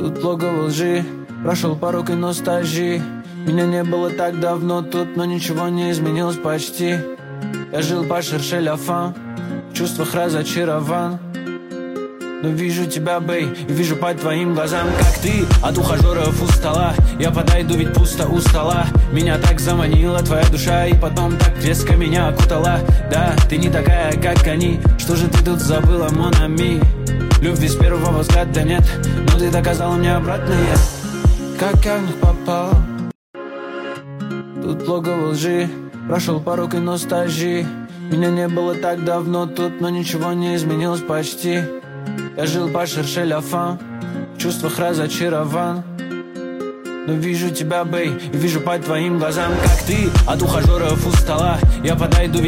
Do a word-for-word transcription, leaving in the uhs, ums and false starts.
Тут логово лжи, прошел порог и ностальжи. Меня не было так давно тут, но ничего не изменилось почти. Я жил по шерше ля фам, в чувствах разочарован. Но вижу тебя, бэй, и вижу по твоим глазам, как ты от ухажеров устала. Я подойду, ведь пусто у стола. Меня так заманила твоя душа, и потом так резко меня окутала. Да, ты не такая, как они. Что же ты тут забыла, mon ami? Любви с первого взгляда нет, но ты доказала мне обратное. Как я в них попал? Тут логово лжи, прошел порог и ностальжи. Меня не было так давно тут, но ничего не изменилось почти. Я жил по шерше ля фам, в чувствах разочарован. Но вижу тебя, бэй, и вижу по твоим глазам, как ты от ухажеров устала. Я подойду, ведь